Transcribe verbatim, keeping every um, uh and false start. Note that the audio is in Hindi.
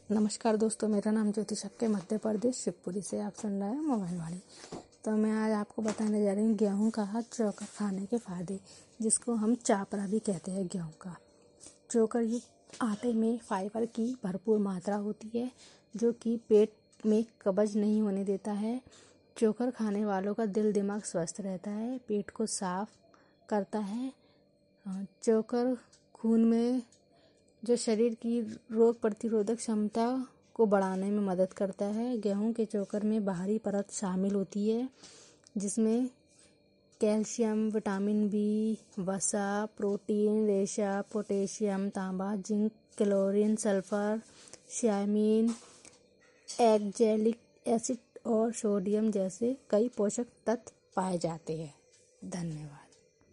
नमस्कार दोस्तों, मेरा नाम ज्योति शक्के मध्य प्रदेश शिवपुरी से आप सुन रहे हैं मोबाइल वाणी। तो मैं आज आपको बताने जा रही हूँ गेहूं का चोकर खाने के फायदे, जिसको हम चापरा भी कहते हैं। गेहूं का चोकर युक्त आटे में फाइबर की भरपूर मात्रा होती है, जो कि पेट में कब्ज नहीं होने देता है। चोकर खाने वालों का दिल दिमाग स्वस्थ रहता है, पेट को साफ करता है। चोकर खून में जो शरीर की रोग प्रतिरोधक क्षमता को बढ़ाने में मदद करता है। गेहूं के चोकर में बाहरी परत शामिल होती है, जिसमें कैल्शियम, विटामिन बी, वसा, प्रोटीन, रेशा, पोटेशियम, तांबा, zinc, chlorine, sulphur, thiamine, oxalic acid और सोडियम जैसे कई पोषक तत्व पाए जाते हैं। धन्यवाद।